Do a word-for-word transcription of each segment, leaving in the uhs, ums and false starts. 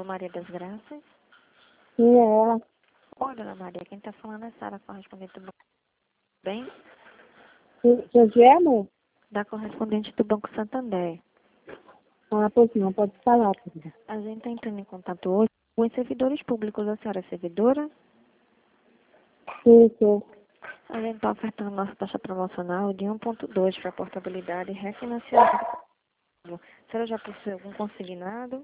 Maria das Graças. Sim, é ela. Oi, dona Maria, quem está falando é Sara, correspondente do Banco Bem, Seu Gemo? da correspondente do Banco Santander. Ah, pois não, pode falar, querida. A gente está entrando em contato hoje com os servidores públicos. A senhora é servidora? Sim, sim. A gente está ofertando nossa taxa promocional de um ponto dois para portabilidade e refinanciamento. A senhora já possui algum consignado?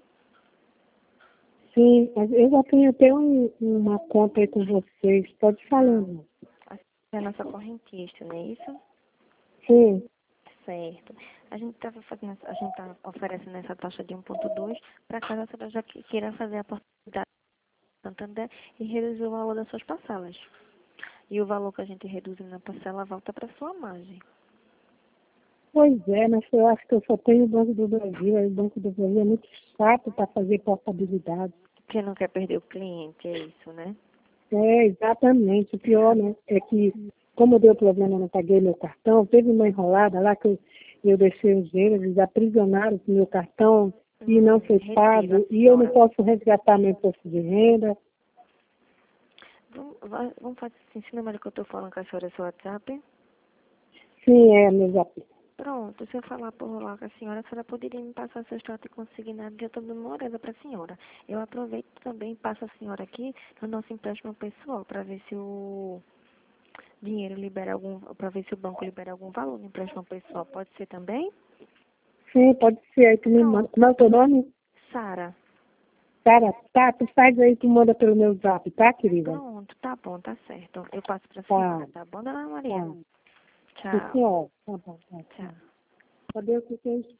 Sim, mas eu já tenho até um, uma conta aí com vocês. Pode falar, Ah, não. a senhora é a nossa correntista, não é isso? Sim, Certo. A gente está fazendo, a gente tá oferecendo essa taxa de um ponto dois para caso a senhora já que- queira fazer a portabilidade do Santander e reduzir o valor das suas parcelas. E o valor que a gente reduz na parcela volta para sua margem. pois é, mas eu acho que eu só tenho o Banco do Brasil. Aí o Banco do Brasil é muito chato para fazer portabilidade. Porque não quer perder o cliente, é isso, né? É, exatamente. O pior, né, é que, como deu problema, eu não paguei meu cartão, teve uma enrolada lá que eu, eu deixei os dinheiros, eles aprisionaram o meu cartão e não Hum, foi retiro a pago, e eu não senhora. posso resgatar meu imposto de renda. Vamos, vai- vamos fazer assim, esse número que eu estou falando com a senhora é seu WhatsApp? Sim, é, meu zap. Pronto, se eu falar por lá com a senhora, a senhora poderia me passar seu extrato consignado, eu estou dando uma orelha para a senhora. Eu aproveito também e passo a senhora aqui no nosso empréstimo pessoal, para ver se o dinheiro libera algum, para ver se o banco libera algum valor no empréstimo pessoal. Pode ser também? Sim, pode ser, aí tu me manda. Pronto, Como é o teu nome? Sara. Cara, tá, tu faz aí, tu manda pelo meu zap, tá, querida? Pronto, tá bom, tá certo. Eu passo para a Tá, senhora, tá bom, dona Maria? tá. Sim, Tchau, senhora. Tá bom, tá, tchau. tchau. Cadê o que tem?